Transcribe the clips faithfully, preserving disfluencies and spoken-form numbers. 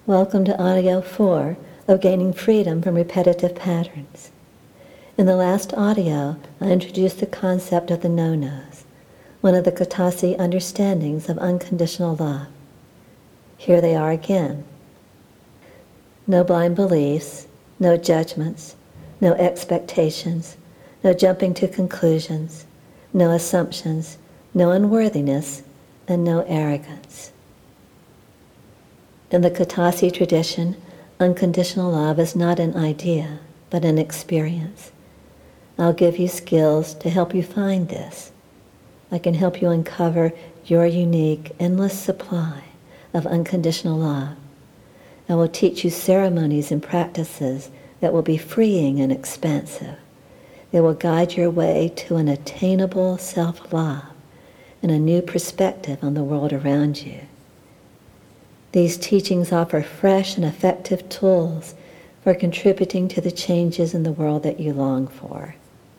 Welcome to audio four of Gaining Freedom from Repetitive Patterns. In the last audio, I introduced the concept of the no-nos, one of the Katasi understandings of unconditional love. Here they are again. No blind beliefs, no judgments, no expectations, no jumping to conclusions, no assumptions, no unworthiness, and no arrogance. In the Katasi tradition, unconditional love is not an idea, but an experience. I'll give you skills to help you find this. I can help you uncover your unique, endless supply of unconditional love. I will teach you ceremonies and practices that will be freeing and expansive. They will guide your way to an attainable self-love and a new perspective on the world around you. These teachings offer fresh and effective tools for contributing to the changes in the world that you long for.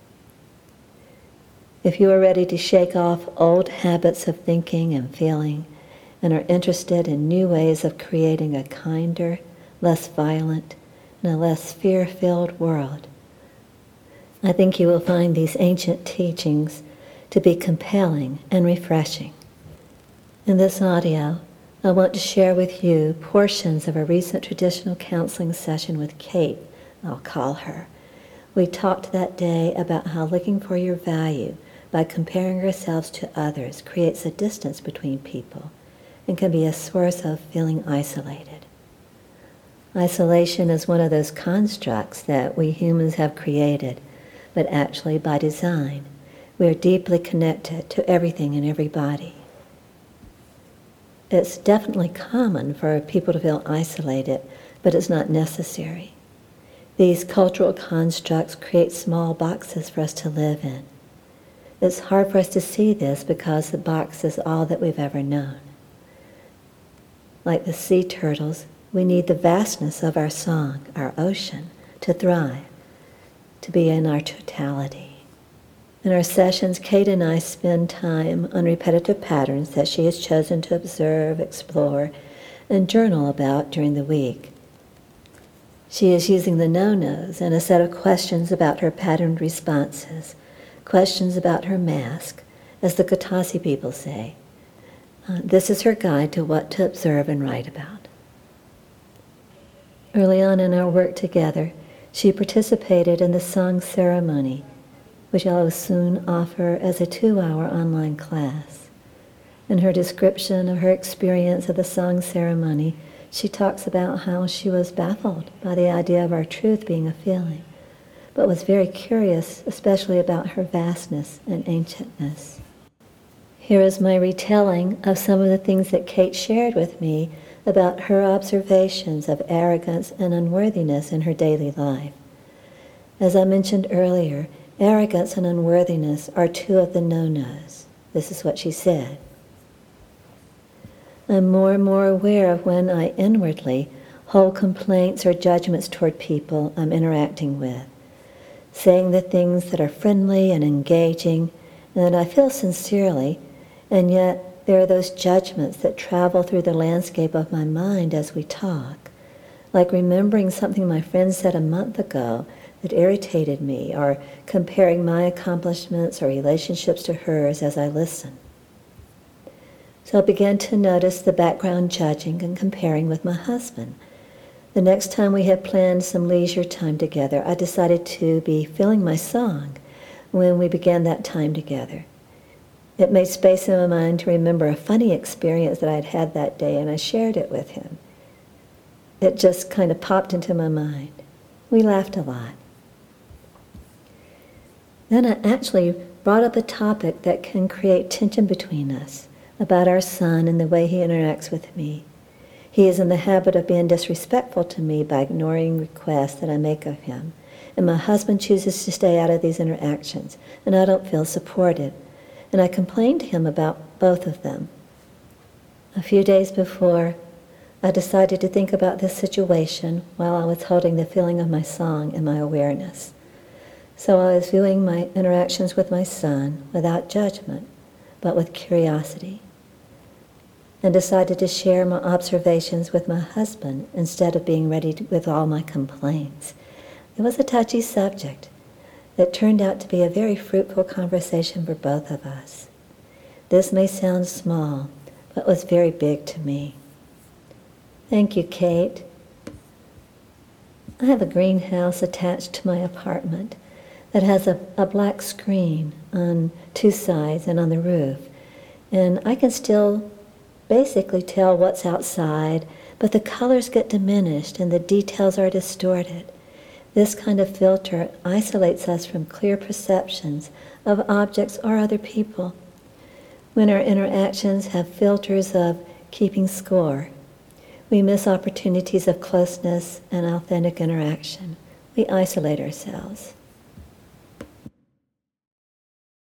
If you are ready to shake off old habits of thinking and feeling and are interested in new ways of creating a kinder, less violent, and a less fear-filled world, I think you will find these ancient teachings to be compelling and refreshing. In this audio, I want to share with you portions of a recent traditional counseling session with Kate, I'll call her. We talked that day about how looking for your value by comparing ourselves to others creates a distance between people and can be a source of feeling isolated. Isolation is one of those constructs that we humans have created, but actually by design. We are deeply connected to everything and everybody. It's definitely common for people to feel isolated, but it's not necessary. These cultural constructs create small boxes for us to live in. It's hard for us to see this because the box is all that we've ever known. Like the sea turtles, we need the vastness of our song, our ocean, to thrive, to be in our totality. In our sessions, Kate and I spend time on repetitive patterns that she has chosen to observe, explore, and journal about during the week. She is using the no-nos and a set of questions about her patterned responses, questions about her mask, as the Katasi people say. Uh, this is her guide to what to observe and write about. Early on in our work together, she participated in the song ceremony, which I will soon offer as a two-hour online class. In her description of her experience of the song ceremony, she talks about how she was baffled by the idea of our truth being a feeling, but was very curious, especially about her vastness and ancientness. Here is my retelling of some of the things that Kate shared with me about her observations of arrogance and unworthiness in her daily life. As I mentioned earlier, arrogance and unworthiness are two of the no-nos. This is what she said. I'm more and more aware of when I inwardly hold complaints or judgments toward people I'm interacting with, saying the things that are friendly and engaging and that I feel sincerely, and yet there are those judgments that travel through the landscape of my mind as we talk, like remembering something my friend said a month ago that irritated me, or comparing my accomplishments or relationships to hers as I listen. So I began to notice the background judging and comparing with my husband. The next time we had planned some leisure time together, I decided to be filling my song when we began that time together. It made space in my mind to remember a funny experience that I'd had that day, and I shared it with him. It just kind of popped into my mind. We laughed a lot. Then I actually brought up a topic that can create tension between us, about our son and the way he interacts with me. He is in the habit of being disrespectful to me by ignoring requests that I make of him, and my husband chooses to stay out of these interactions, and I don't feel supported, and I complained to him about both of them. A few days before, I decided to think about this situation while I was holding the feeling of my song in my awareness. So I was viewing my interactions with my son without judgment, but with curiosity. and decided to share my observations with my husband instead of being ready to, with all my complaints. It was a touchy subject that turned out to be a very fruitful conversation for both of us. This may sound small, but was very big to me. Thank you, Kate. I have a greenhouse attached to my apartment that has a, a black screen on two sides and on the roof. And I can still basically tell what's outside, but the colors get diminished and the details are distorted. This kind of filter isolates us from clear perceptions of objects or other people. When our interactions have filters of keeping score, we miss opportunities of closeness and authentic interaction. We isolate ourselves.